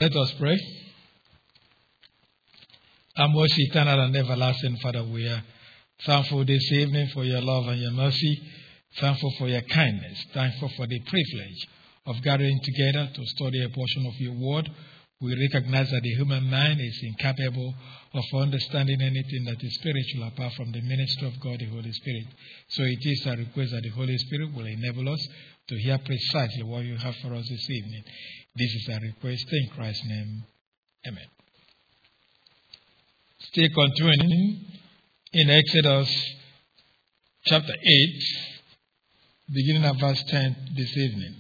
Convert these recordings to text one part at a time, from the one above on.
Let us pray. Our most eternal and everlasting Father, we are thankful this evening for your love and your mercy. Thankful for your kindness. Thankful for the privilege of gathering together to study a portion of your word. We recognize that the human mind is incapable of understanding anything that is spiritual apart from the ministry of God, the Holy Spirit. So it is our request that the Holy Spirit will enable us to hear precisely what you have for us this evening. This is our request in Christ's name. Amen. Still continuing in Exodus chapter 8, beginning at verse 10 this evening.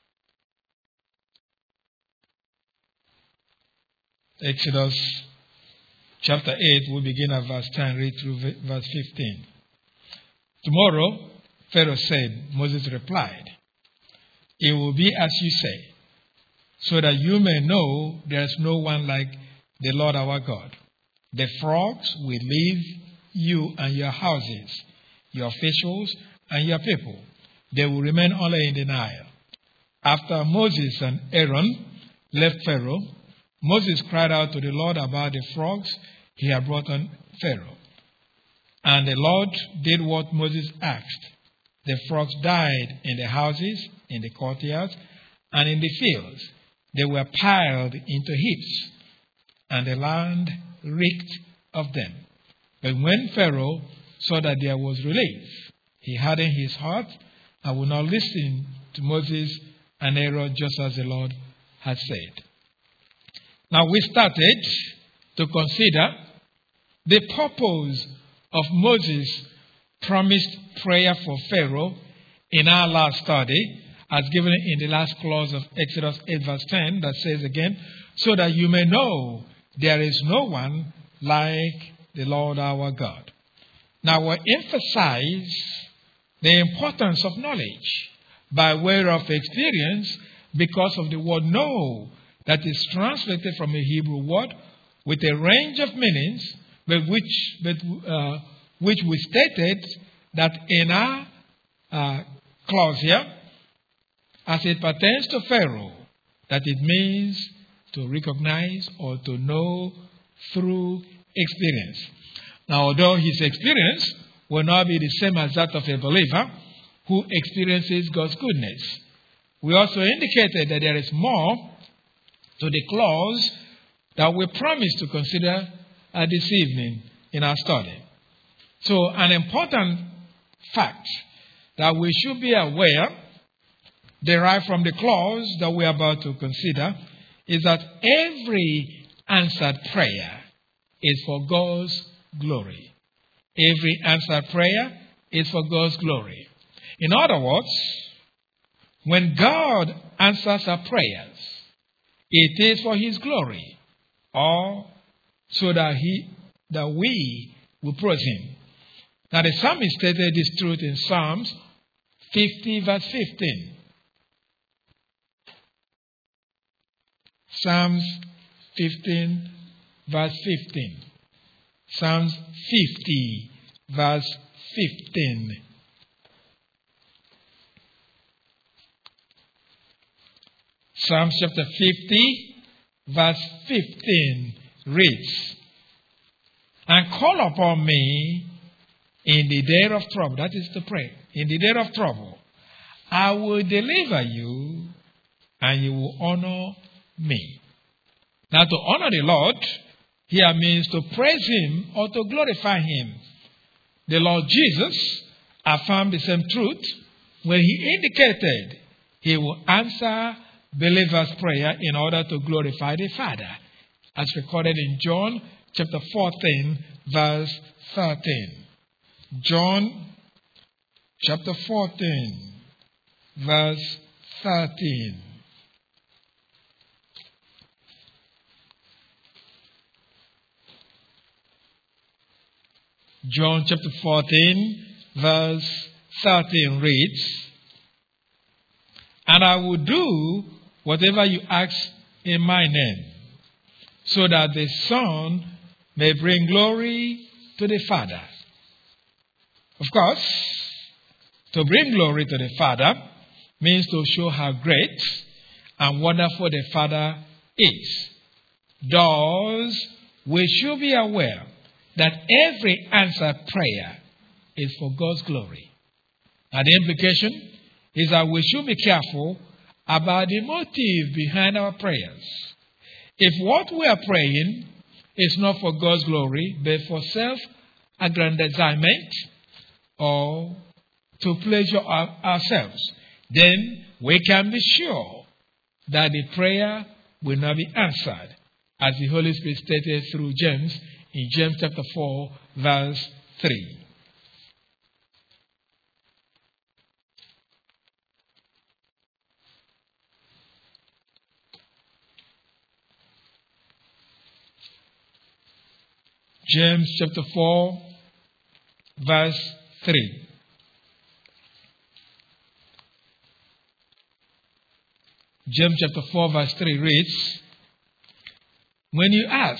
Exodus chapter 8, we begin at verse 10, read through verse 15. Tomorrow, Pharaoh said, Moses replied, "It will be as you say, so that you may know there is no one like the Lord our God. The frogs will leave you and your houses, your officials and your people. They will remain only in the Nile." After Moses and Aaron left Pharaoh, Moses cried out to the Lord about the frogs he had brought on Pharaoh. And the Lord did what Moses asked. The frogs died in the houses, in the courtyards, and in the fields. They were piled into heaps, and the land reeked of them. But when Pharaoh saw that there was relief, he hardened his heart and would not listen to Moses and Aaron, just as the Lord had said. Now we started to consider the purpose of Moses' promised prayer for Pharaoh in our last study, as given in the last clause of Exodus 8 verse 10, that says again, "So that you may know there is no one like the Lord our God." Now we emphasize the importance of knowledge by way of experience because of the word know that is translated from a Hebrew word with a range of meanings, but which we stated that in our clause here, as it pertains to Pharaoh, that it means to recognize or to know through experience. Now, although his experience will not be the same as that of a believer who experiences God's goodness, we also indicated that there is more to the clause that we promised to consider this evening in our study. So, an important fact that we should be aware, derived from the clause that we are about to consider, is that every answered prayer is for God's glory. Every answered prayer is for God's glory. In other words, when God answers our prayers, it is for His glory, or so that we will praise Him. Now the psalmist stated this truth in Psalms 50 verse 15. Psalms 15 verse 15. Psalms 50 verse 15. Psalms chapter 50 verse 15 reads, "And call upon me in the day of trouble." That is the prayer. "In the day of trouble, I will deliver you, and you will honor me." Now, to honor the Lord here means to praise Him or to glorify Him. The Lord Jesus affirmed the same truth when He indicated He will answer believers' prayer in order to glorify the Father, as recorded in John chapter 14 verse 13. John chapter 14 verse 13. John chapter 14 verse 13 reads, "And I will do whatever you ask in my name, so that the Son may bring glory to the Father." Of course, to bring glory to the Father means to show how great and wonderful the Father is. Thus, we should be aware that every answered prayer is for God's glory. And the implication is that we should be careful about the motive behind our prayers. If what we are praying is not for God's glory, but for self-aggrandizement or to pleasure ourselves, then we can be sure that the prayer will not be answered, as the Holy Spirit stated through James in James chapter 4, verse 3. James chapter 4, verse 3. James chapter 4, verse 3 reads, "When you ask,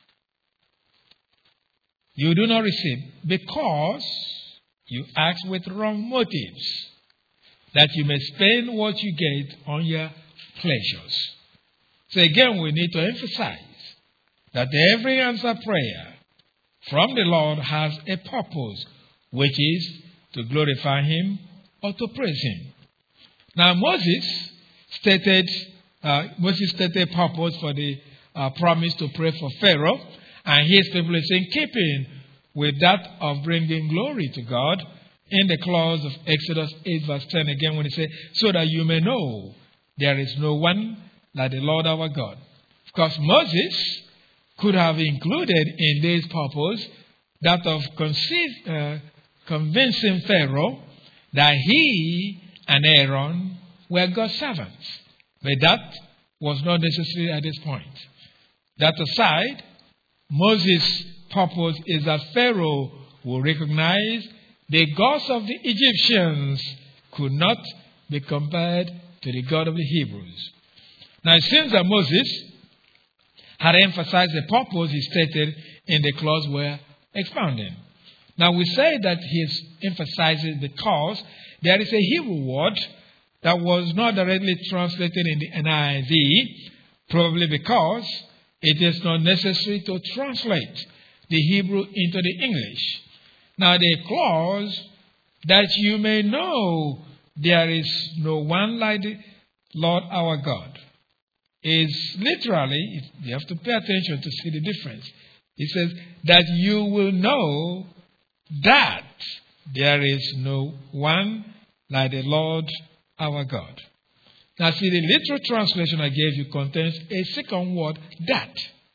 you do not receive, because you ask with wrong motives, that you may spend what you get on your pleasures." So again, we need to emphasize that every answered prayer from the Lord has a purpose, which is to glorify Him or to praise Him. Now, Moses stated purpose for the promise to pray for Pharaoh, and his people is in keeping with that of bringing glory to God in the clause of Exodus 8 verse 10 again when he says, "So that you may know there is no one like the Lord our God." Of course, Moses could have included in this purpose that of convincing Pharaoh that he and Aaron were God's servants. But that was not necessary at this point. That aside, Moses' purpose is that Pharaoh will recognize the gods of the Egyptians could not be compared to the God of the Hebrews. Now it seems that Moses had emphasized the purpose he stated in the clause we're expounding. Now we say that he's emphasizing because there is a Hebrew word that was not directly translated in the NIV, probably because it is not necessary to translate the Hebrew into the English. Now the clause, "that you may know there is no one like the Lord our God," is literally, you have to pay attention to see the difference. It says that you will know that there is no one like the Lord our God. Now see, the literal translation I gave you contains a second word, "that,"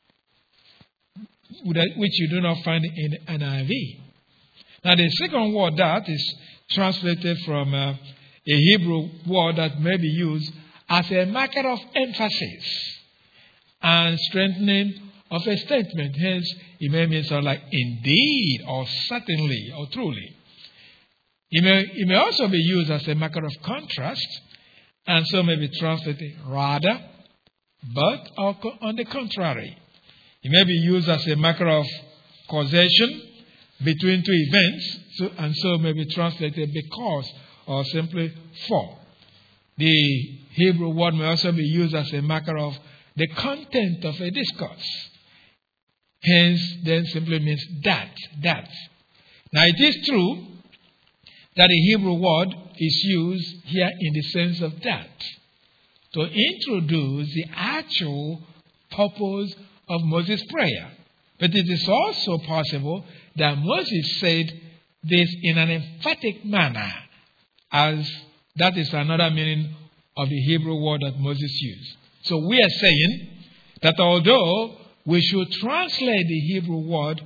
which you do not find in the NIV. Now the second word, "that," is translated from a Hebrew word that may be used as a marker of emphasis and strengthening of a statement. Hence, it may mean something like "indeed" or "certainly" or "truly." It may also be used as a marker of contrast, and so may be translated "rather," "but," or "on the contrary." It may be used as a marker of causation between two events, and so may be translated "because" or simply "for." The Hebrew word may also be used as a marker of the content of a discourse. Hence, then simply means that. Now, it is true that the Hebrew word is used here in the sense of "that," to introduce the actual purpose of Moses' prayer. But it is also possible that Moses said this in an emphatic manner, as that is another meaning of the Hebrew word that Moses used. So we are saying that although we should translate the Hebrew word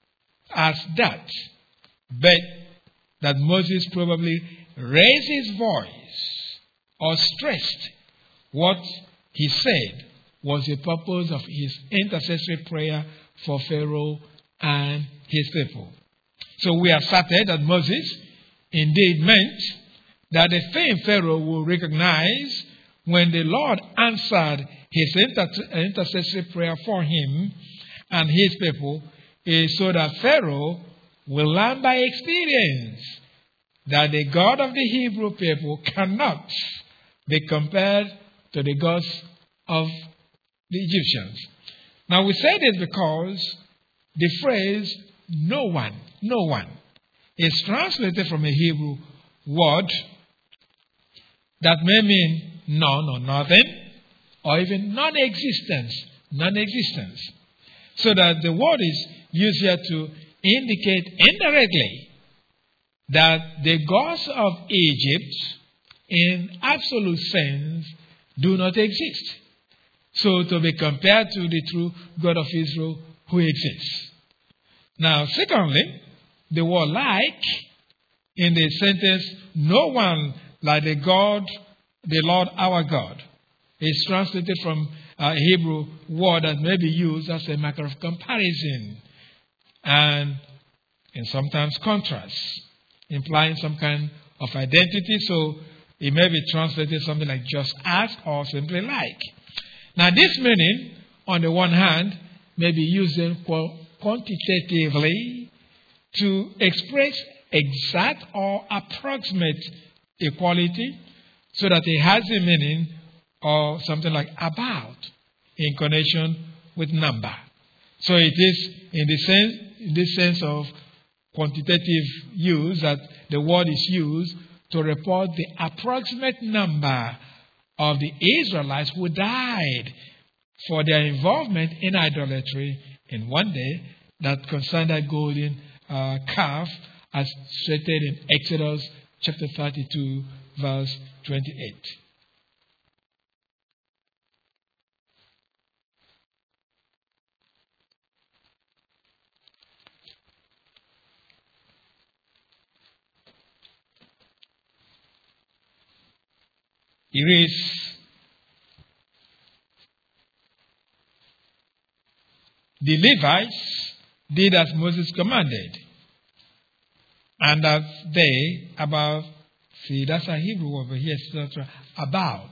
as "that," but that Moses probably raised his voice or stressed what he said was the purpose of his intercessory prayer for Pharaoh and his people. So we have asserted that Moses indeed meant that the famed Pharaoh will recognize when the Lord answered his intercessory prayer for him and his people, is so that Pharaoh will learn by experience that the God of the Hebrew people cannot be compared to the gods of the Egyptians. Now we say this because the phrase no one is translated from a Hebrew word that may mean none or nothing, or even non-existence. So that the word is used here to indicate indirectly that the gods of Egypt, in absolute sense, do not exist. So to be compared to the true God of Israel who exists. Now, secondly, the word like in the sentence, no one like the God, the Lord our God, is translated from a Hebrew word that may be used as a matter of comparison and in sometimes contrast, implying some kind of identity. So it may be translated something like just as or simply like. Now this meaning, on the one hand, may be used quantitatively to express exact or approximate equality, so that it has a meaning or something like about in connection with number. So it is in this sense of quantitative use that the word is used to report the approximate number of the Israelites who died for their involvement in idolatry in one day that concerned that golden calf, as stated in Exodus chapter 32, verse 28. It reads, the Levites did as Moses commanded, and that they that's a Hebrew over here, about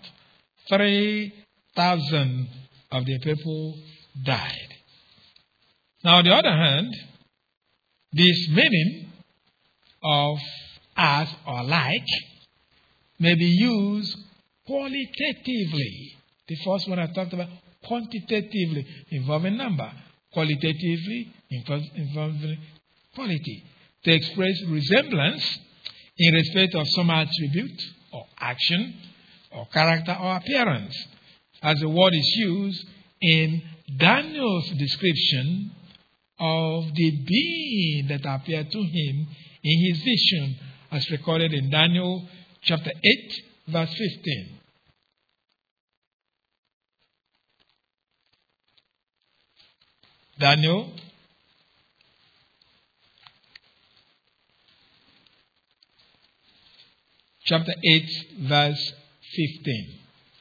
3,000 of the people died. Now, on the other hand, this meaning of as or like may be used qualitatively. The first one I talked about, quantitatively, involving number. Qualitatively, involving quality. To express resemblance in respect of some attribute or action or character or appearance, as the word is used in Daniel's description of the being that appeared to him in his vision, as recorded in Daniel chapter 8, verse 15. Daniel chapter 8, verse 15.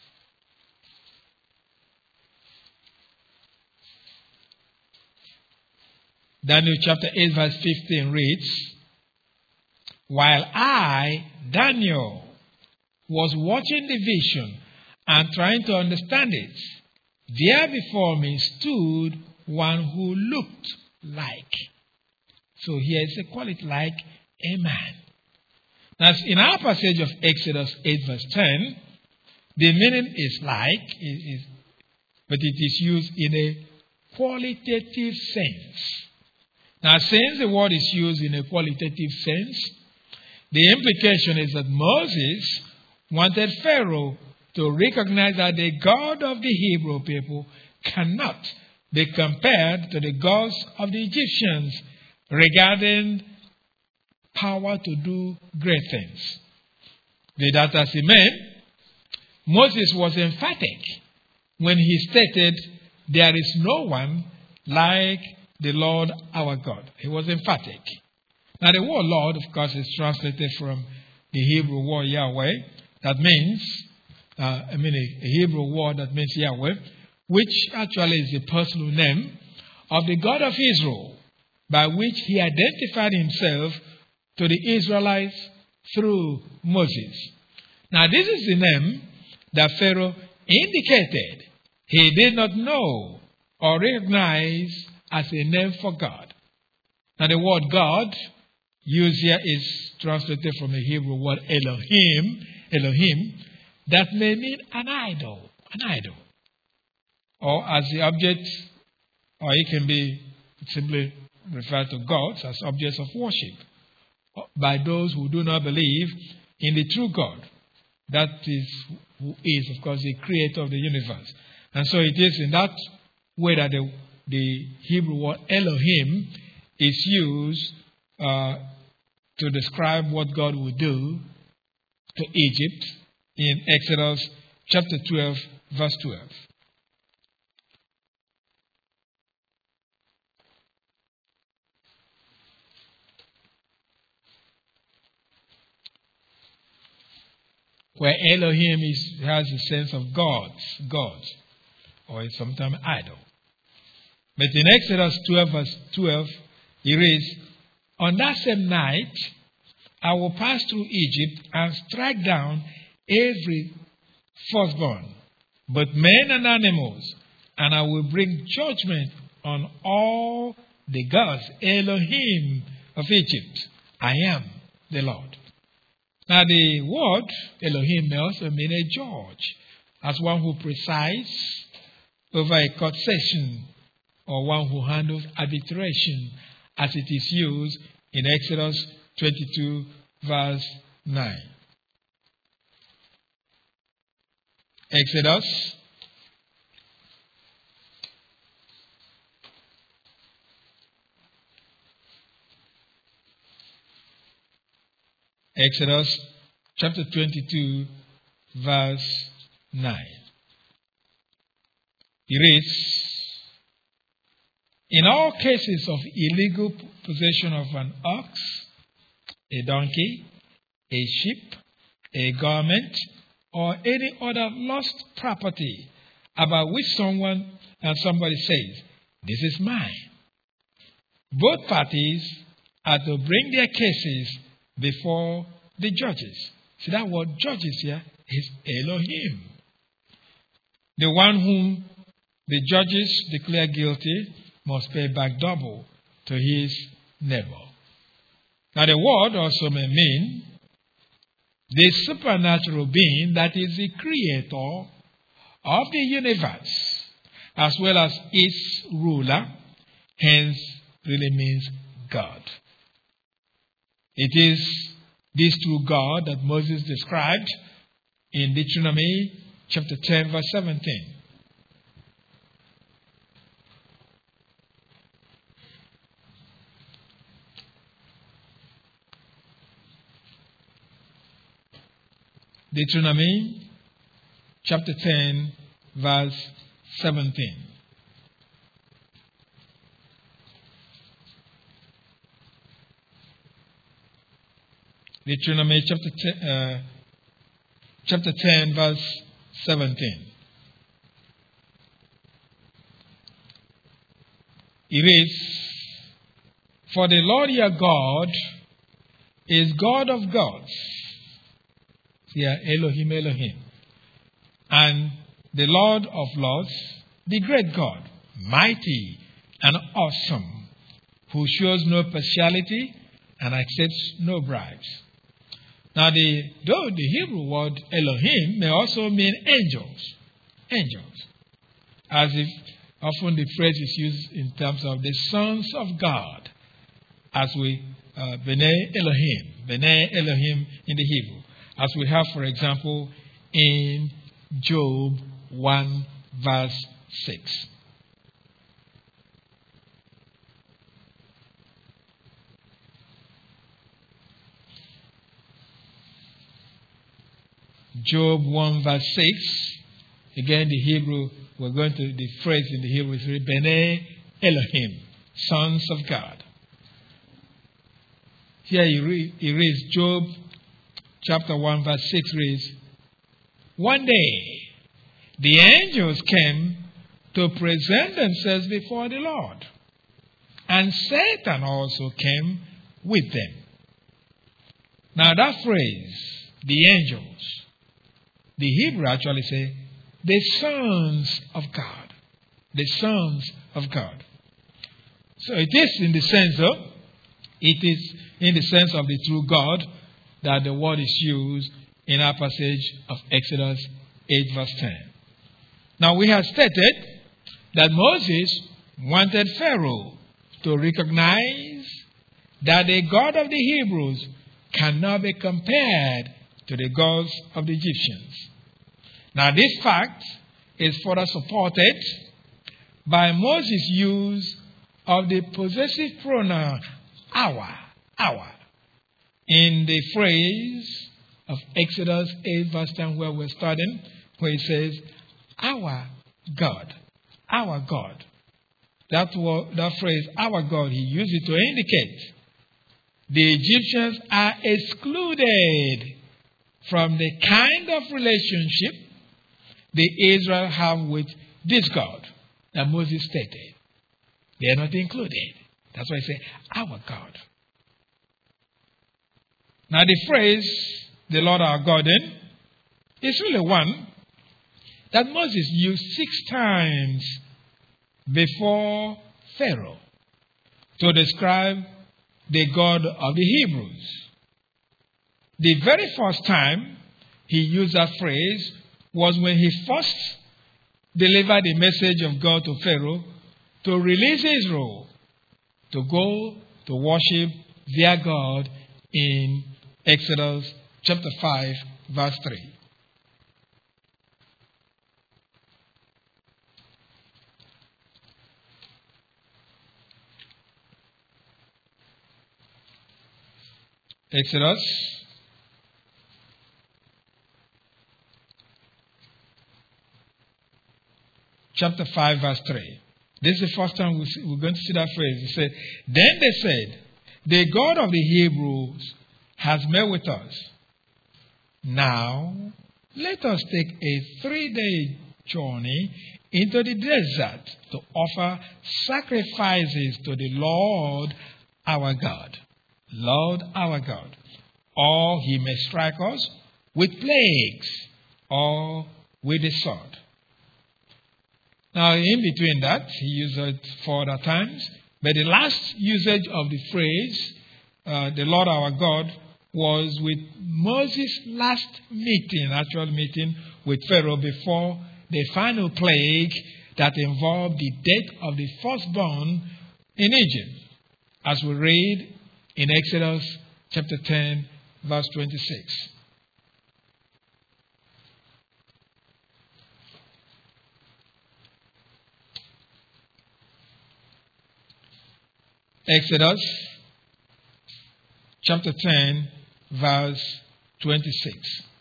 Daniel chapter 8, verse 15 reads, while I, Daniel, was watching the vision and trying to understand it, there before me stood one who looked like. So here is a quality like a man. Now, in our passage of Exodus 8, verse 10, the meaning is like, but it is used in a qualitative sense. Now, since the word is used in a qualitative sense, the implication is that Moses wanted Pharaoh to recognize that the God of the Hebrew people cannot be compared to the gods of the Egyptians regarding power to do great things. With that as he meant, Moses was emphatic when he stated, there is no one like the Lord our God. He was emphatic. Now the word Lord, of course, is translated from the Hebrew word Yahweh. That means, a Hebrew word that means Yahweh, which actually is the personal name of the God of Israel, by which he identified himself to the Israelites through Moses. Now this is the name that Pharaoh indicated he did not know or recognize as a name for God. Now the word God used here is translated from the Hebrew word Elohim, that may mean an idol, or as the object or it can be simply referred to gods as objects of worship by those who do not believe in the true God. That is who is, of course, the creator of the universe. And so it is in that way that the Hebrew word Elohim is used to describe what God would do to Egypt in Exodus chapter 12, verse 12. Where Elohim has the sense of gods, or is sometimes idol. But in Exodus 12, verse 12, it reads, "On that same night, I will pass through Egypt and strike down every firstborn, both men and animals, and I will bring judgment on all the gods, Elohim of Egypt. I am the Lord." Now the word Elohim may also mean a judge, as one who presides over a court session, or one who handles arbitration, as it is used in Exodus 22, verse 9. Exodus chapter 22, verse 9. It reads, "In all cases of illegal possession of an ox, a donkey, a sheep, a garment, or any other lost property about which somebody says, 'This is mine,' both parties are to bring their cases before the judges." See, that word judges here is Elohim. The one whom the judges declare guilty must pay back double to his neighbor. Now the word also may mean the supernatural being that is the creator of the universe, as well as its ruler, hence really means God. It is this true God that Moses described in Deuteronomy chapter 10, verse 17. Deuteronomy chapter 10, verse 17. Deuteronomy chapter 10, verse 17. It reads, "For the Lord your God is God of gods," here Elohim, Elohim, "and the Lord of lords, the great God, mighty and awesome, who shows no partiality and accepts no bribes." Now, though the Hebrew word Elohim may also mean angels, as if often the phrase is used in terms of the sons of God, as we B'nai Elohim in the Hebrew, as we have, for example, in Job 1, verse 6. Job 1, verse 6. Again, the phrase in the Hebrew is B'nai Elohim, sons of God. Here he reads, Job chapter 1, verse 6 reads, "One day the angels came to present themselves before the Lord, and Satan also came with them." Now that phrase, the angels, the Hebrew actually say, the sons of God. The sons of God. So it is in the sense of the true God that the word is used in our passage of Exodus 8, verse 10. Now we have stated that Moses wanted Pharaoh to recognize that the God of the Hebrews cannot be compared to the gods of the Egyptians. Now, this fact is further supported by Moses' use of the possessive pronoun our, in the phrase of Exodus 8 verse 10 where we're studying, where it says, our God, our God. That phrase, our God, he used it to indicate the Egyptians are excluded from the kind of relationship the Israel have with this God that Moses stated. They are not included. That's why I say, our God. Now the phrase, the Lord our God, then, is really one that Moses used 6 times before Pharaoh to describe the God of the Hebrews. The very first time he used that phrase was when he first delivered the message of God to Pharaoh to release Israel to go to worship their God in Exodus chapter 5, verse 3. Exodus chapter 5, verse 3. This is the first time we're going to see that phrase. It said, then they said, the God of the Hebrews has met with us. Now, let us take a 3-day journey into the desert to offer sacrifices to the Lord our God. Lord our God. Or he may strike us with plagues or with the sword. Now, in between that, he used it 4 other times. But the last usage of the phrase, the Lord our God, was with Moses' last actual meeting with Pharaoh before the final plague that involved the death of the firstborn in Egypt, as we read in Exodus chapter 10, verse 26. Exodus chapter 10, verse 26.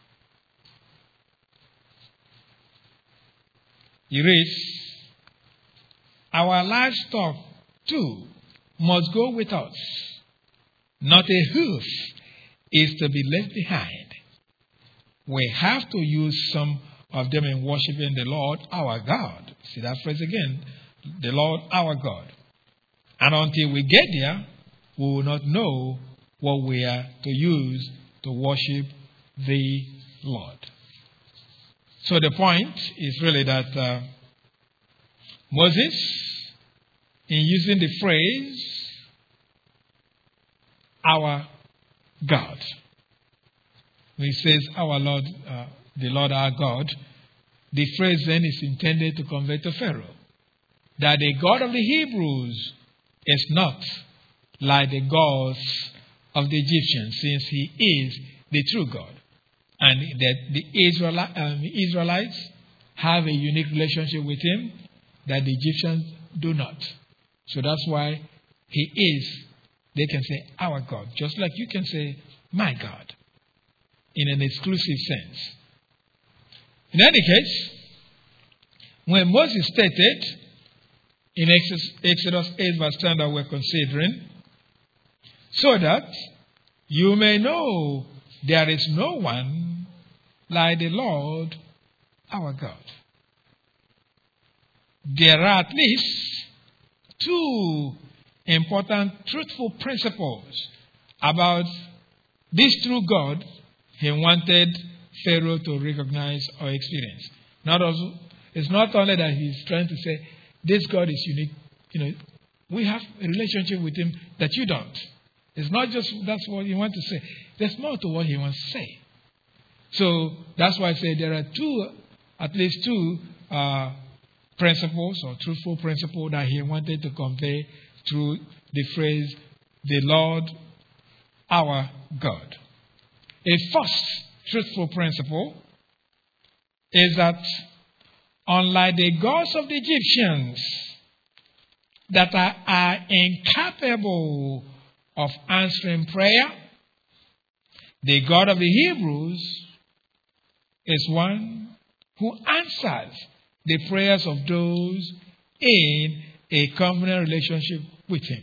It reads, our livestock too must go with us. Not a hoof is to be left behind. We have to use some of them in worshiping the Lord our God. See that phrase again, the Lord our God. And until we get there, we will not know what we are to use to worship the Lord. So the point is really that Moses, in using the phrase, our God, when he says our Lord, the Lord our God, the phrase then is intended to convey to Pharaoh that the God of the Hebrews is not like the gods of the Egyptians, since he is the true God. And that the Israelites have a unique relationship with him that the Egyptians do not. So that's why he is, they can say, our God, just like you can say, my God, in an exclusive sense. In any case, when Moses stated in Exodus 8 verse 10 that we're considering, so that you may know there is no one like the Lord our God. There are at least 2 important truthful principles about this true God he wanted Pharaoh to recognize or experience. It's not only that he's trying to say, this God is unique. We have a relationship with him that you don't. It's not just that's what he wants to say. There's more to what he wants to say. So that's why I say there are at least two principles or truthful principle that he wanted to convey through the phrase, the Lord our God. A first truthful principle is that unlike the gods of the Egyptians that are incapable of answering prayer, the God of the Hebrews is one who answers the prayers of those in a covenant relationship with him.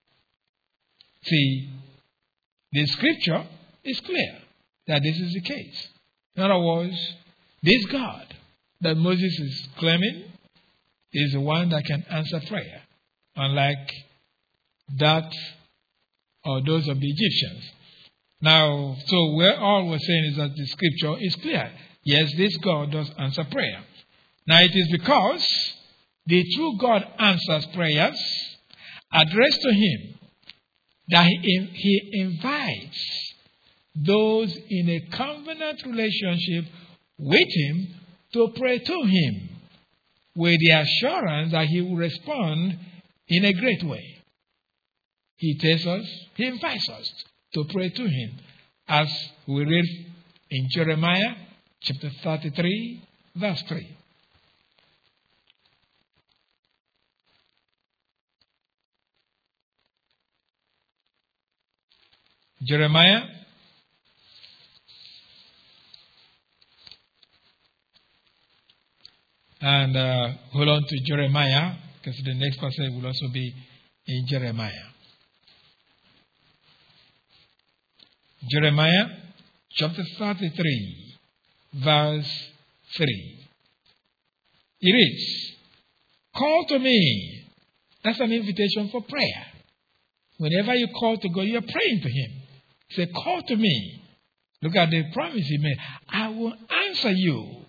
See, the scripture is clear that this is the case. In other words, this God that Moses is claiming is the one that can answer prayer, unlike that or those of the Egyptians. Now, so all we're saying is that the scripture is clear. Yes, this God does answer prayer. Now, it is because the true God answers prayers addressed to him that he invites those in a covenant relationship with him to pray to him with the assurance that he will respond in a great way. He invites us to pray to him, as we read in Jeremiah chapter 33, verse 3. Jeremiah and hold on to Jeremiah, because the next passage will also be in Jeremiah. Jeremiah chapter 33, verse 3. It reads, "Call to me." That's an invitation for prayer. Whenever you call to God, you're praying to him. Say, "Call to me." Look at the promise he made. "I will answer you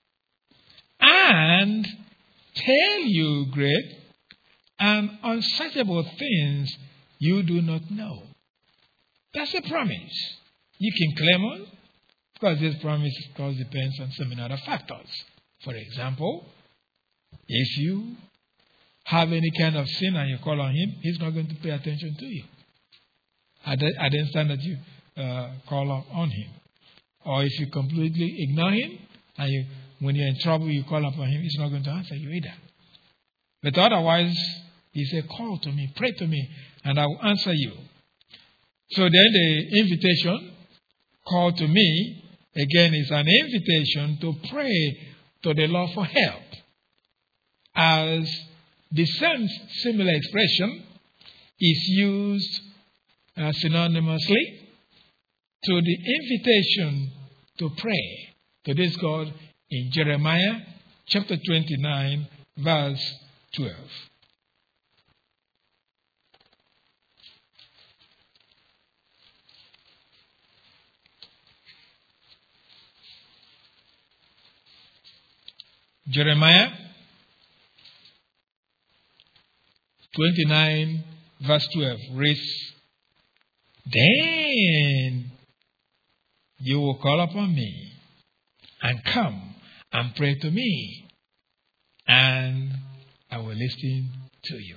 and tell you great and unsearchable things you do not know." That's a promise. You can claim on, because this promise, of course, depends on so many other factors. For example, if you have any kind of sin and you call on him, he's not going to pay attention to you at the instant that you call on him. Or if you completely ignore him and when you're in trouble, you call upon him, he's not going to answer you either. But otherwise, he said, "Call to me, pray to me, and I will answer you." So then the invitation, "Call to me," again is an invitation to pray to the Lord for help. As the same similar expression is used synonymously to the invitation to pray to this God in Jeremiah chapter 29, verse 12. Jeremiah 29, verse 12 reads, "Then you will call upon me and come and pray to me, and I will listen to you."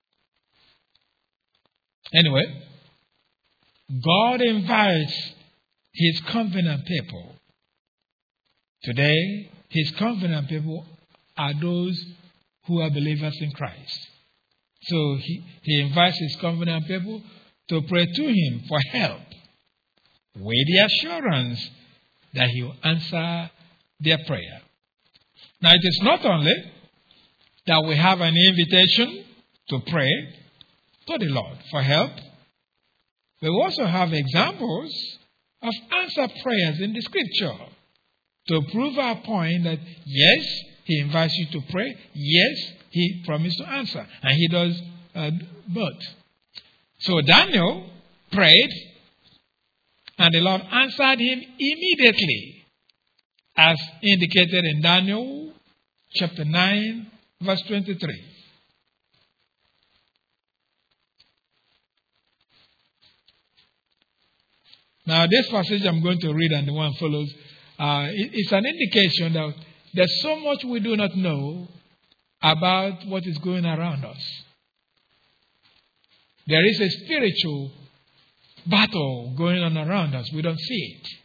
Anyway, God invites his covenant people. Today, his covenant people are those who are believers in Christ. So he invites his covenant people to pray to him for help, with the assurance that he will answer their prayer. Now, it is not only that we have an invitation to pray to the Lord for help, we also have examples of answered prayers in the scripture to prove our point that, yes, he invites you to pray, yes, he promised to answer, and he does both. So Daniel prayed, and the Lord answered him immediately, as indicated in Daniel chapter 9, verse 23. Now, this passage I'm going to read and the one follows, it's an indication that there's so much we do not know about what is going around us. There is a spiritual battle going on around us. We don't see it.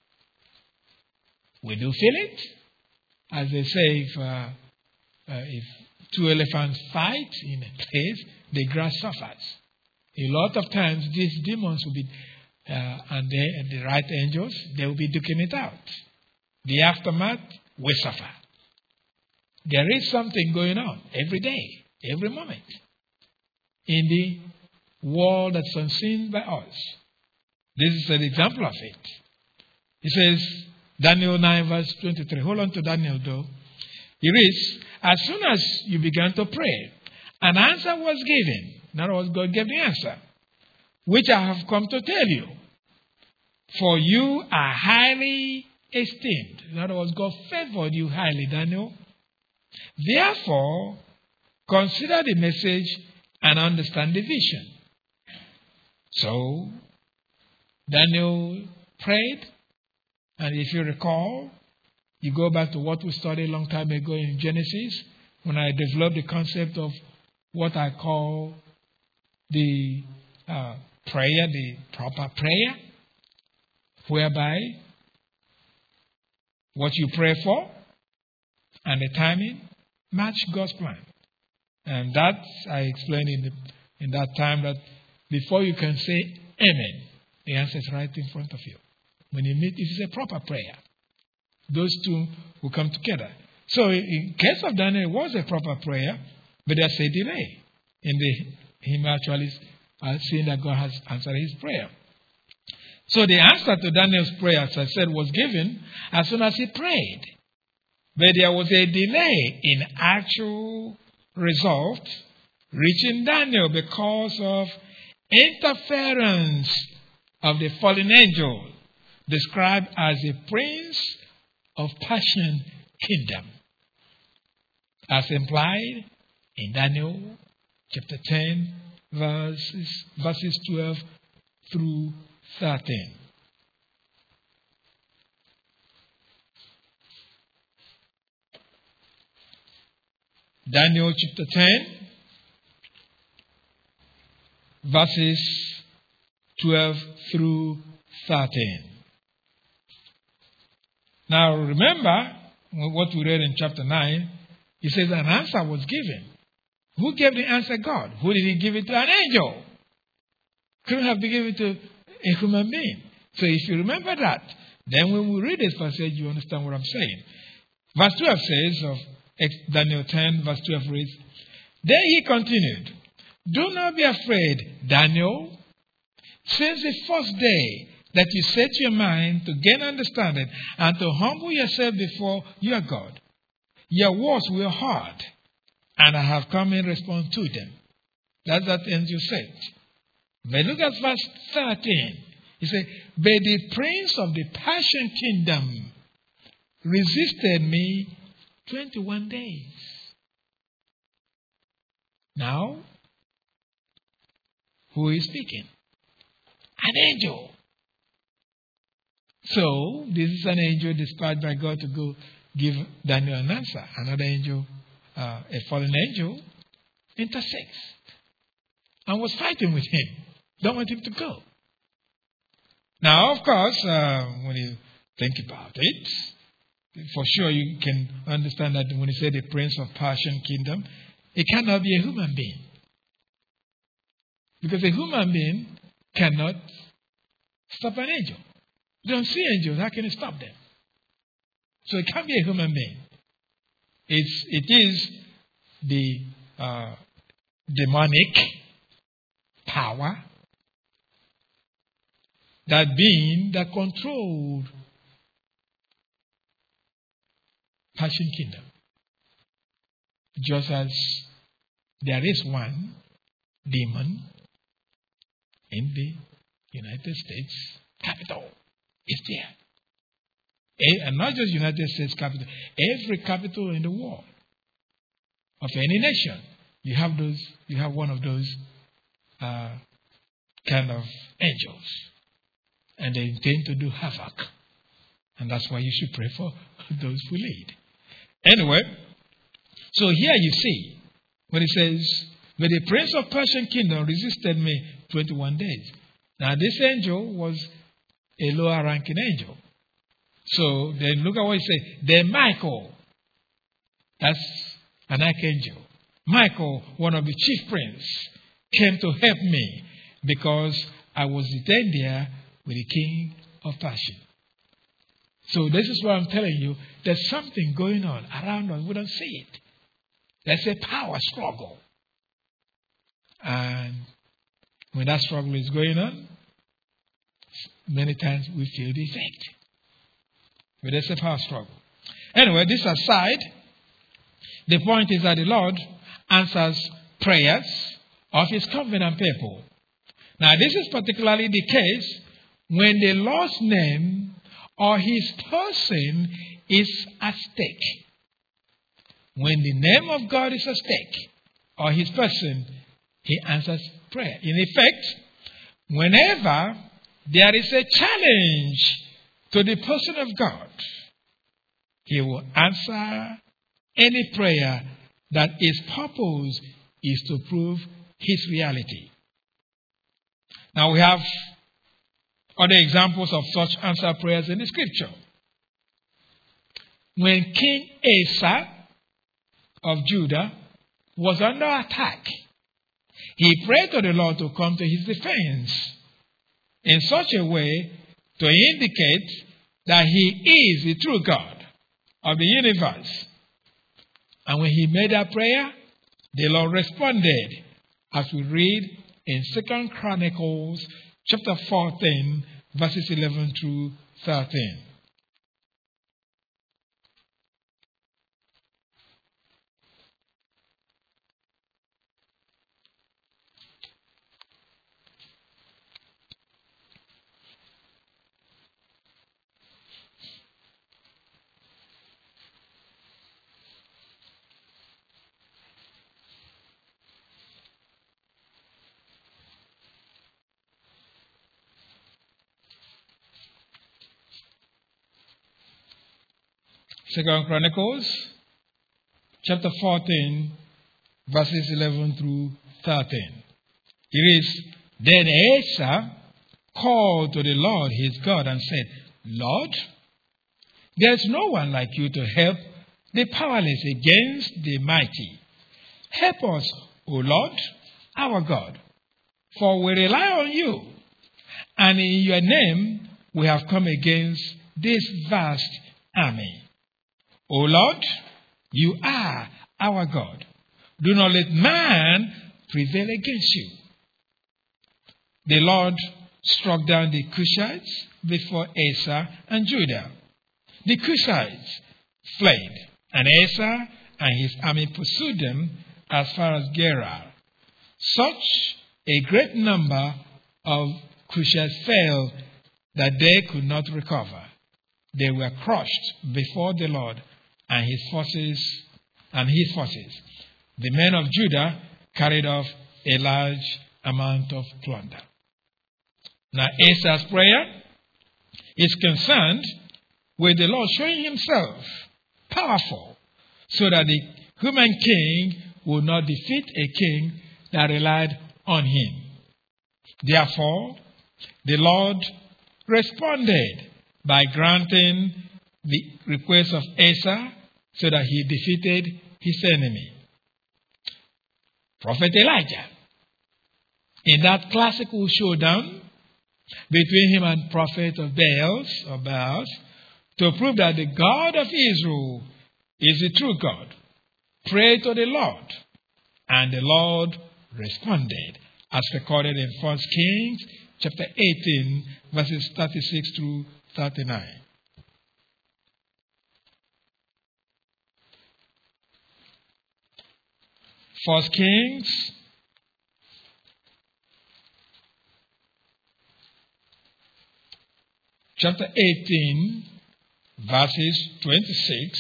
We do feel it. As they say, if two elephants fight in a place, the grass suffers. A lot of times these demons will be, and the right angels, they will be duking it out. The aftermath will suffer. There is something going on every day, every moment, in the world that's unseen by us. This is an example of it. It says, Daniel 9 verse 23. Hold on to Daniel though. It reads, as soon as you began to pray, an answer was given. In other words, God gave the answer, which I have come to tell you. For you are highly esteemed. In other words, God favored you highly, Daniel. Therefore, consider the message and understand the vision. So, Daniel prayed, and if you recall, you go back to what we studied a long time ago in Genesis, when I developed the concept of what I call the prayer, the proper prayer, whereby what you pray for and the timing match God's plan. And that I explained in that time that before you can say amen, the answer is right in front of you. When you meet, it is a proper prayer. Those two will come together. So in case of Daniel, it was a proper prayer, but there's a delay in him actually seeing that God has answered his prayer. So the answer to Daniel's prayer, as I said, was given as soon as he prayed. But there was a delay in actual result reaching Daniel because of interference of the fallen angel, described as a prince of Persian kingdom, as implied in Daniel chapter 10, verses 12 through 13. Daniel chapter 10, verses 12 through 13. Now remember what we read in chapter 9. It says an answer was given. Who gave the answer? God. Who did he give it to? An angel. Couldn't have been given to a human being. So if you remember that, then when we read this passage, you understand what I'm saying. Verse 12 says of Daniel 10, verse 12 reads, then he continued, do not be afraid, Daniel. Since the first day that you set your mind to gain understanding and to humble yourself before your God, your words were heard, and I have come in response to them. That's what angel said. But look at verse 13. He said, but the prince of the Persian kingdom resisted me 21 days. Now, who is speaking? An angel. So, this is an angel dispatched by God to go give Daniel an answer. Another angel, a fallen angel, intersects and was fighting with him. Don't want him to go. Now, of course, when you think about it, for sure you can understand that when you say the prince of Persian kingdom, it cannot be a human being. Because a human being cannot stop an angel. You don't see angels, how can you stop them? So it can't be a human being. It is the demonic power, that being that controlled Persian kingdom. Just as there is one demon in the United States capital. It's there. And not just United States capital. Every capital in the world of any nation, you have one of those kind of angels. And they intend to do havoc. And that's why you should pray for those who lead. Anyway, So here you see, when it says, but the prince of Persian kingdom resisted me 21 days. Now this angel was a lower ranking angel. So then look at what he said. Then Michael, that's an archangel. Michael, one of the chief princes, came to help me because I was detained there with the king of Persia. So this is what I'm telling you. There's something going on around us. We don't see it. There's a power struggle. And when that struggle is going on, many times we feel the effect. But there's a power struggle. Anyway, this aside, the point is that the Lord answers prayers of his covenant people. Now, this is particularly the case when the Lord's name or his person is at stake. When the name of God is at stake or his person, he answers prayer. In effect, whenever there is a challenge to the person of God, he will answer any prayer that its purpose is to prove his reality. Now we have other examples of such answered prayers in the scripture. When King Asa of Judah was under attack, he prayed to the Lord to come to his defense in such a way to indicate that he is the true God of the universe. And when he made that prayer, the Lord responded, as we read in 2 Chronicles chapter 14, verses 11 through 13. Second Chronicles, chapter 14, verses 11 through 13. It is, Then Asa called to the Lord his God and said, Lord, there is no one like you to help the powerless against the mighty. Help us, O Lord, our God, for we rely on you, and in your name we have come against this vast army. O Lord, you are our God. Do not let man prevail against you. The Lord struck down the Cushites before Asa and Judah. The Cushites fled, and Asa and his army pursued them as far as Gerar. Such a great number of Cushites fell that they could not recover. They were crushed before the Lord and his forces. The men of Judah carried off a large amount of plunder. Now Asa's prayer is concerned with the Lord showing himself powerful so that the human king would not defeat a king that relied on him. Therefore, the Lord responded by granting the request of Asa so that he defeated his enemy. Prophet Elijah, in that classical showdown between him and prophet of Baals, to prove that the God of Israel is the true God, prayed to the Lord, and the Lord responded, as recorded in 1 Kings chapter 18, verses 36 through 39. First Kings chapter 18, verses 26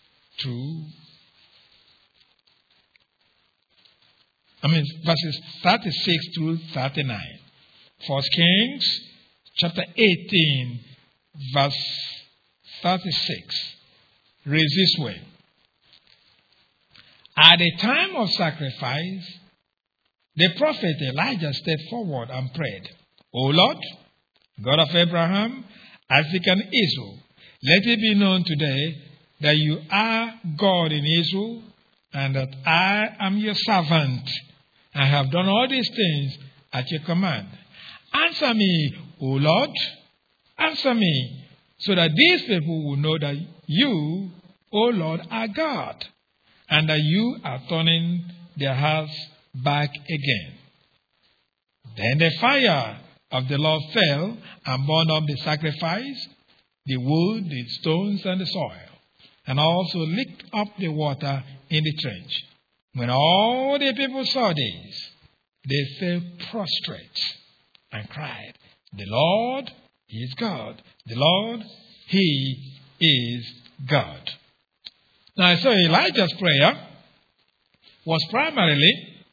verses 36 through 39. First Kings chapter 18, verse 36 reads this way. At the time of sacrifice, the prophet Elijah stepped forward and prayed, O Lord, God of Abraham, Isaac, and Israel, let it be known today that you are God in Israel, and that I am your servant. I have done all these things at your command. Answer me, O Lord, answer me, so that these people will know that you, O Lord, are God, and that you are turning their hearts back again. Then the fire of the Lord fell and burned up the sacrifice, the wood, the stones, and the soil, and also licked up the water in the trench. When all the people saw this, they fell prostrate and cried, The Lord is God. The Lord, He is God. Now, so Elijah's prayer was primarily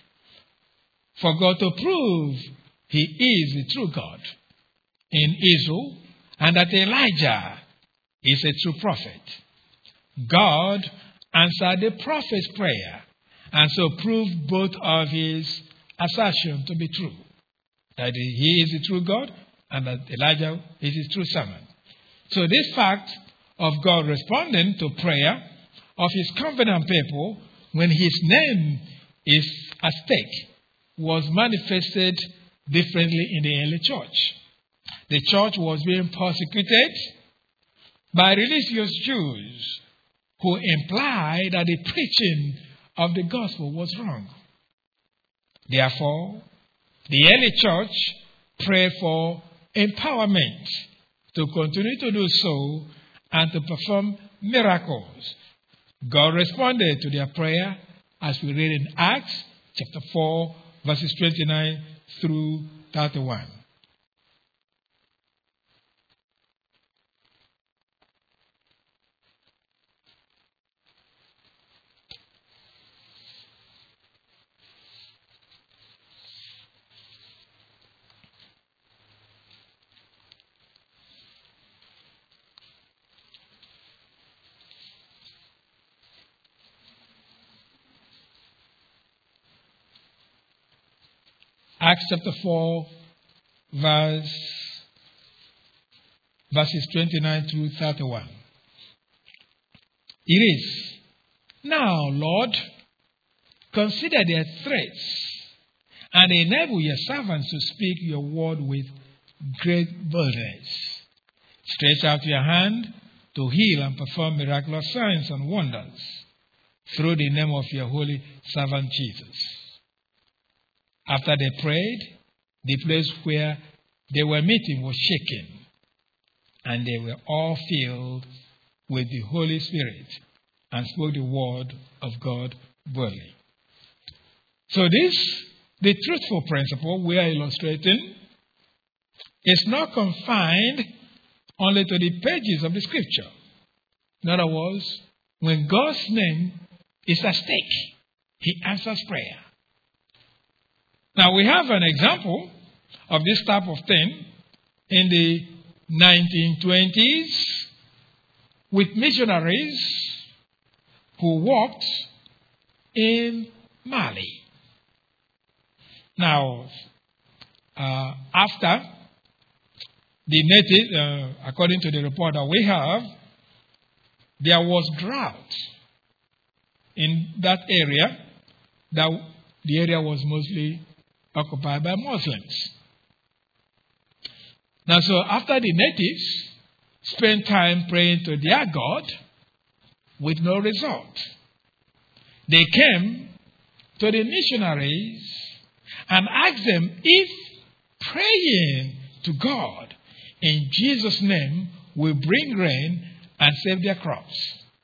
for God to prove He is the true God in Israel, and that Elijah is a true prophet. God answered the prophet's prayer, and so proved both of his assertions to be true, that he is the true God and that Elijah is his true servant. So this fact of God responding to prayer of his covenant people when his name is at stake was manifested differently in the early church. The church was being persecuted by religious Jews who implied that the preaching of the gospel was wrong. Therefore, the early church prayed for empowerment to continue to do so and to perform miracles. God responded to their prayer as we read in Acts chapter 4, verses 29 through 31. Acts chapter 4, verses 29 through 31. It is, Now, Lord, consider their threats and enable your servants to speak your word with great boldness. Stretch out your hand to heal and perform miraculous signs and wonders through the name of your holy servant Jesus. After they prayed, the place where they were meeting was shaken, and they were all filled with the Holy Spirit and spoke the word of God boldly. So the truthful principle we are illustrating, is not confined only to the pages of the Scripture. In other words, when God's name is at stake, He answers prayer. Now, we have an example of this type of thing in the 1920s with missionaries who worked in Mali. Now, after the native, according to the report that we have, there was drought in that area. That the area was mostly occupied by Muslims. Now, so after the natives spent time praying to their God with no result, they came to the missionaries and asked them if praying to God in Jesus' name will bring rain and save their crops.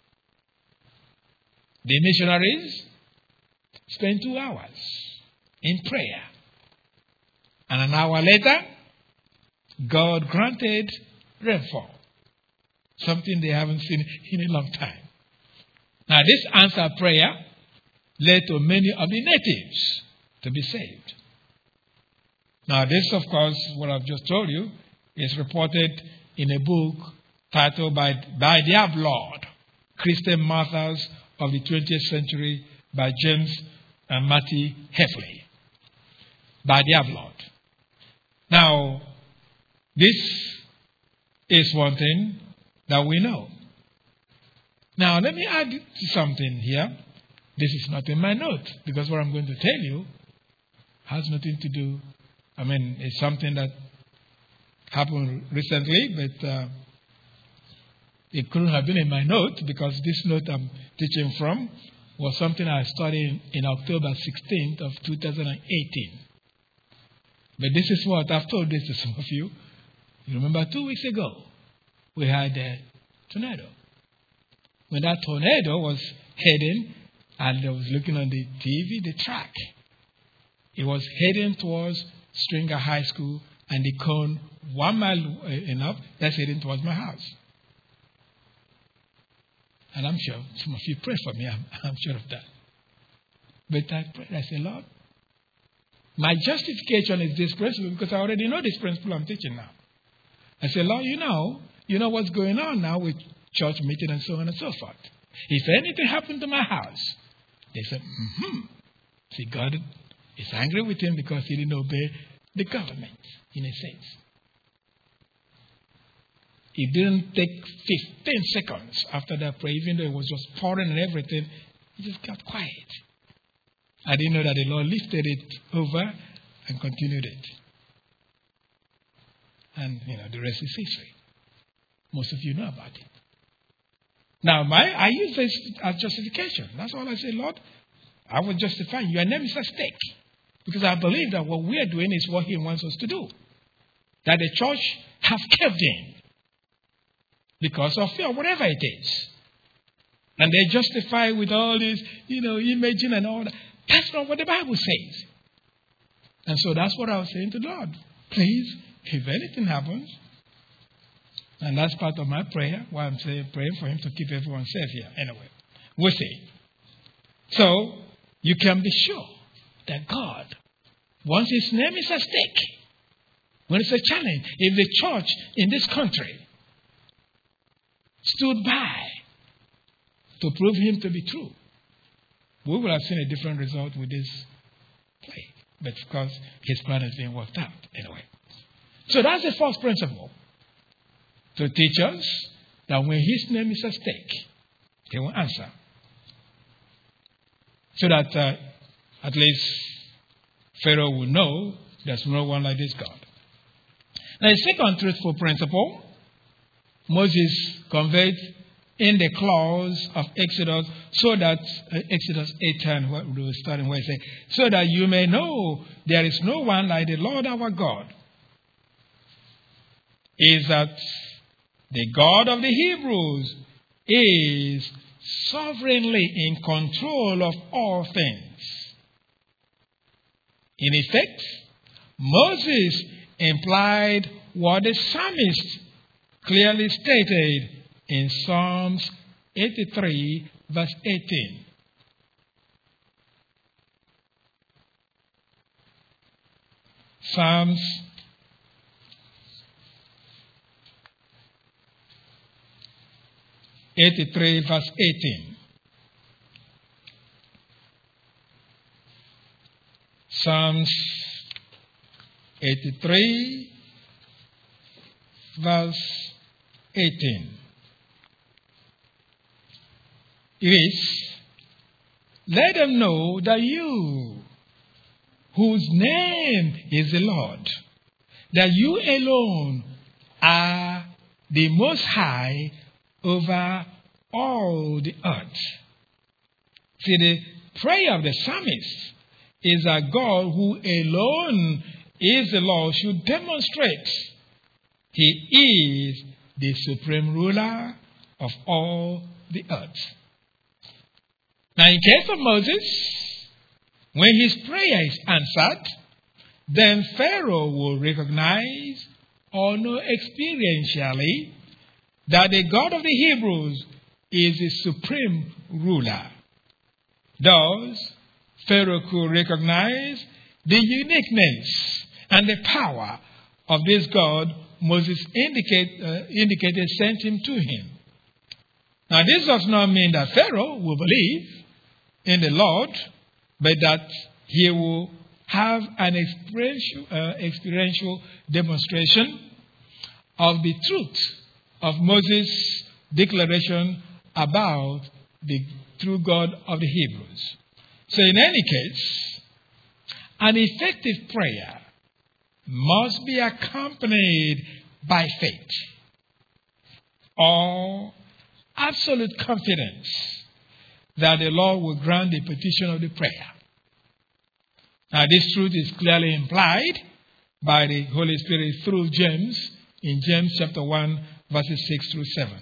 The missionaries spent 2 hours in prayer. And an hour later, God granted rainfall. Something they haven't seen in a long time. Now, this answered prayer led to many of the natives to be saved. Now, this, of course, what I've just told you, is reported in a book titled By Their Blood, Christian Martyrs of the 20th Century, by James and Matthew Heffley, by their blood. Now, this is one thing that we know. Now, let me add something here. This is not in my note, because what I'm going to tell you has nothing to do, it's something that happened recently, but it couldn't have been in my note, because this note I'm teaching from was something I studied in October 16th of 2018. But this is what I've told this to some of you. You remember 2 weeks ago, we had a tornado. When that tornado was heading, and I was looking on the TV, the track, it was heading towards Stringer High School, and the cone 1 mile enough, that's heading towards my house. And I'm sure some of you pray for me, I'm sure of that. But I prayed, I said, Lord, my justification is this principle, because I already know this principle I'm teaching now. I said, Lord, you know what's going on now with church meeting and so on and so forth. If anything happened to my house, they said, See, God is angry with him because he didn't obey the government, in a sense. It didn't take 15 seconds after that prayer, even though it was just pouring and everything, it just got quiet. I didn't know that the Lord lifted it over and continued it. And, the rest is history. Most of you know about it. Now, I use this as justification. That's all I say, Lord, I will justify you. Your name is at stake. Because I believe that what we are doing is what he wants us to do. That the church have caved in because of fear, whatever it is. And they justify with all this, imaging and all that. That's not what the Bible says. And so that's what I was saying to the Lord. Please, if anything happens, and that's part of my prayer, why I'm saying praying for him to keep everyone safe here. Anyway, we'll see. So, you can be sure that God, once his name is at stake, when it's a challenge, if the church in this country stood by to prove him to be true, we would have seen a different result with this plague. But of course, his plan is being worked out anyway. So that's the first principle. To teach us that when his name is at stake, he will answer. So that at least Pharaoh will know there's no one like this God. Now, the second truthful principle, Moses conveyed in the clause of Exodus, so that, Exodus 8:10, what we were starting where it says, so that you may know there is no one like the Lord our God, is that the God of the Hebrews is sovereignly in control of all things. In effect, Moses implied what the psalmist clearly stated in Psalms 83, verse 18. Psalms 83, verse 18. Psalms 83, verse 18. It is, let them know that you, whose name is the Lord, that you alone are the Most High over all the earth. See, the prayer of the psalmist is that God, who alone is the Lord, should demonstrate he is the supreme ruler of all the earth. Now, in case of Moses, when his prayer is answered, then Pharaoh will recognize or know experientially that the God of the Hebrews is the supreme ruler. Thus, Pharaoh could recognize the uniqueness and the power of this God Moses indicated sent him to him. Now, this does not mean that Pharaoh will believe in the Lord, but that he will have an experiential demonstration of the truth of Moses' declaration about the true God of the Hebrews. So in any case, an effective prayer must be accompanied by faith or absolute confidence that the Lord will grant the petition of the prayer. Now, this truth is clearly implied by the Holy Spirit through James in James chapter 1, verses 6 through 7.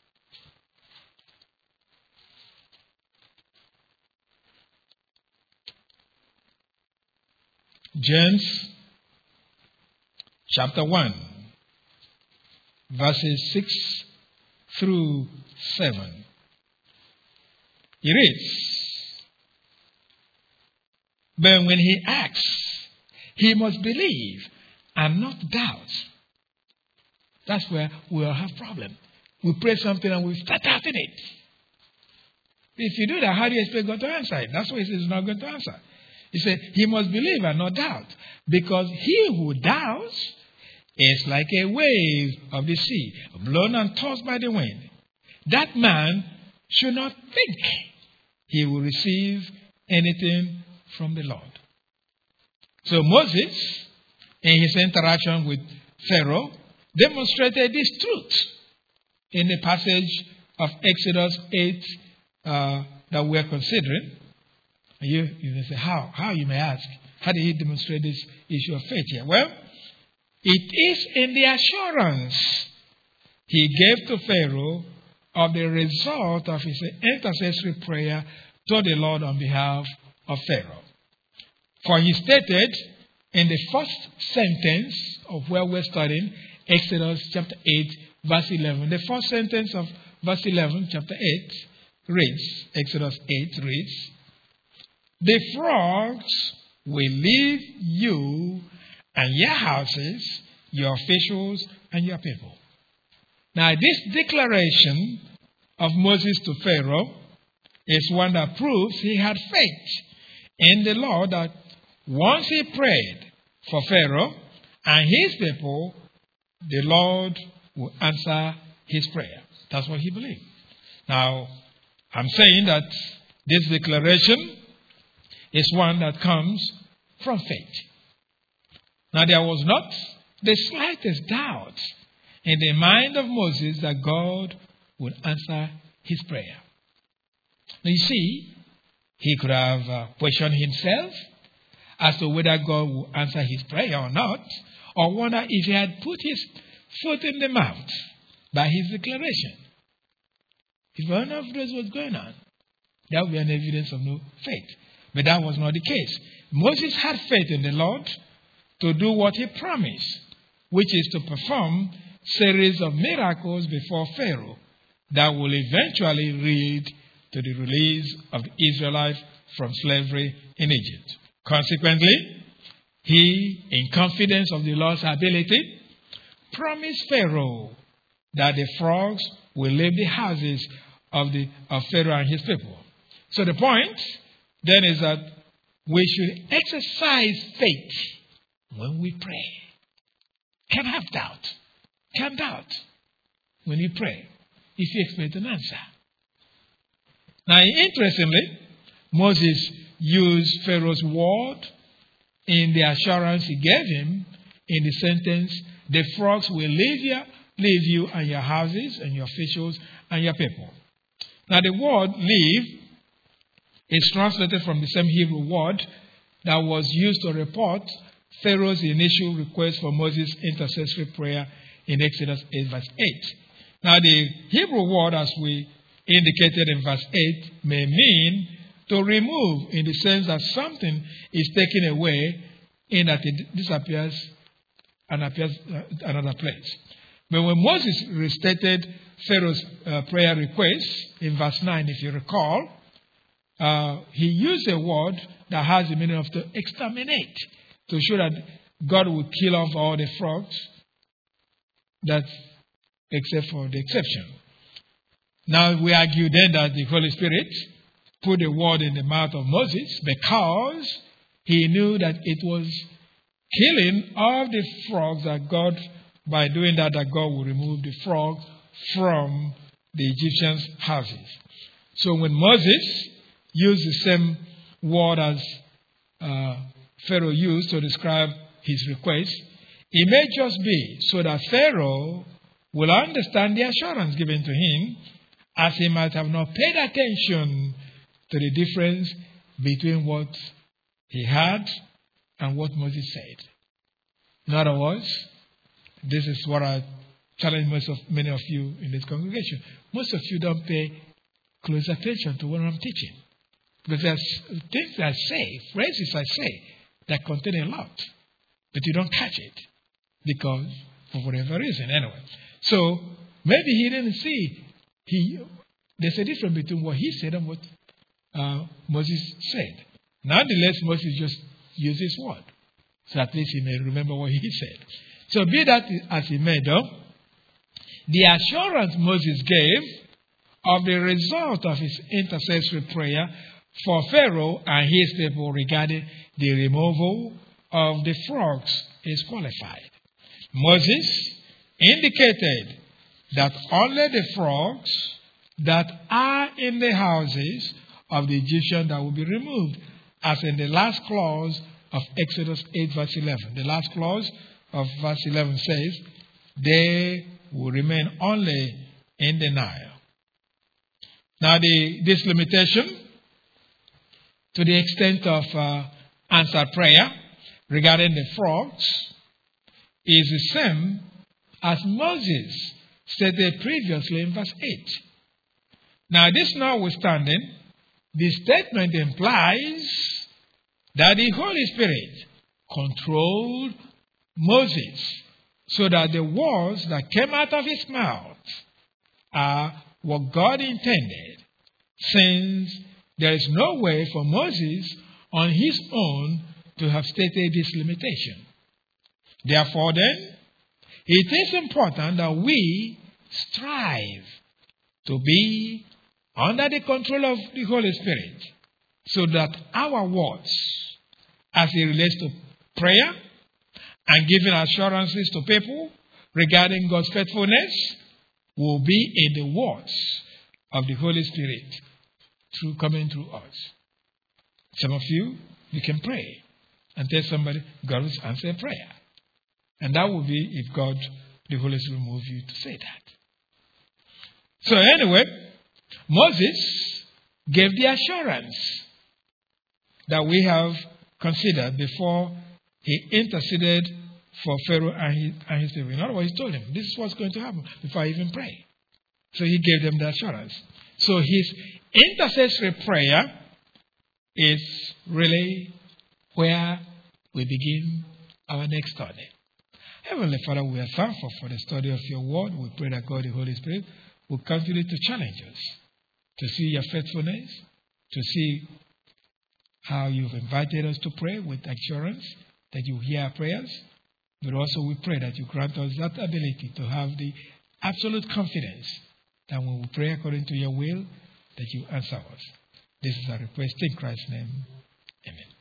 James chapter 1, verses 6 through 7. He reads, "But when he acts, he must believe and not doubt." That's where we all have problem. We pray something and we start doubting it. If you do that, how do you expect God to answer it? That's why he says he's not going to answer. He said he must believe and not doubt, because he who doubts is like a wave of the sea, blown and tossed by the wind. That man should not think he will receive anything from the Lord. So Moses, in his interaction with Pharaoh, demonstrated this truth in the passage of Exodus 8 that we're considering. You may say, how you may ask, how did he demonstrate this issue of faith here? Well, it is in the assurance he gave to Pharaoh of the result of his intercessory prayer to the Lord on behalf of Pharaoh. For he stated in the first sentence of where we're studying, Exodus chapter 8, verse 11. The first sentence of verse 11, chapter 8, reads, Exodus 8 reads, "The frogs will leave you and your houses, your officials, and your people." Now, this declaration of Moses to Pharaoh is one that proves he had faith in the Lord, that once he prayed for Pharaoh and his people, the Lord will answer his prayer. That's what he believed. Now, I'm saying that this declaration is one that comes from faith. Now, there was not the slightest doubt in the mind of Moses that God would answer his prayer. Now, you see, he could have questioned himself as to whether God would answer his prayer or not, or wonder if he had put his foot in the mouth by his declaration. If none of this was going on, that would be an evidence of no faith. But that was not the case. Moses had faith in the Lord to do what he promised, which is to perform series of miracles before Pharaoh that will eventually lead to the release of the Israelites from slavery in Egypt. Consequently, he, in confidence of the Lord's ability, promised Pharaoh that the frogs will leave the houses of Pharaoh and his people. So the point then is that we should exercise faith when we pray. Can't have doubt. Can't doubt when you pray if you expect an answer. Now, interestingly, Moses used Pharaoh's word in the assurance he gave him in the sentence, "The frogs will leave you and your houses and your officials and your people." Now, the word "leave" is translated from the same Hebrew word that was used to report Pharaoh's initial request for Moses' intercessory prayer in Exodus 8, verse 8. Now, the Hebrew word, as we indicated in verse 8, may mean to remove, in the sense that something is taken away in that it disappears and appears another place. But when Moses restated Pharaoh's prayer request in verse 9, if you recall, he used a word that has the meaning of to exterminate, to show that God will kill off all the frogs, except for the exception. Now, we argue then that the Holy Spirit put a word in the mouth of Moses because he knew that it was killing all the frogs that God, by doing that God will remove the frogs from the Egyptians' houses. So when Moses used the same word as Pharaoh used to describe his request, it may just be so that Pharaoh will understand the assurance given to him, as he might have not paid attention to the difference between what he had and what Moses said. In other words, this is what I challenge many of you in this congregation. Most of you don't pay close attention to what I'm teaching. Because there's things I say, phrases I say, that contain a lot. But you don't catch it. Because, for whatever reason, anyway. So, maybe he didn't see. There's a difference between what he said and what Moses said. Nonetheless, Moses just used his word. So at least he may remember what he said. So be that as it may, though, the assurance Moses gave of the result of his intercessory prayer for Pharaoh and his people regarding the removal of the frogs is qualified. Moses indicated that only the frogs that are in the houses of the Egyptians that will be removed, as in the last clause of Exodus 8 verse 11. The last clause of verse 11 says, they will remain only in the Nile. Now this limitation, to the extent of answered prayer regarding the frogs, is the same as Moses stated previously in verse 8. Now this notwithstanding, the statement implies that the Holy Spirit controlled Moses so that the words that came out of his mouth are what God intended, since there is no way for Moses on his own to have stated this limitation. Therefore then, it is important that we strive to be under the control of the Holy Spirit, so that our words, as it relates to prayer and giving assurances to people regarding God's faithfulness, will be in the words of the Holy Spirit coming through us. Some of you can pray and tell somebody, God will answer prayer. And that will be if God, the Holy Spirit, will move you to say that. So anyway, Moses gave the assurance that we have considered before he interceded for Pharaoh and his people. In other words, he told him, this is what's going to happen before I even pray. So he gave them the assurance. So his intercessory prayer is really where we begin our next study. Heavenly Father, we are thankful for the study of your word. We pray that God, the Holy Spirit, will continue to challenge us to see your faithfulness, to see how you've invited us to pray with assurance that you hear our prayers. But also we pray that you grant us that ability to have the absolute confidence that when we pray according to your will, that you answer us. This is our request in Christ's name. Amen.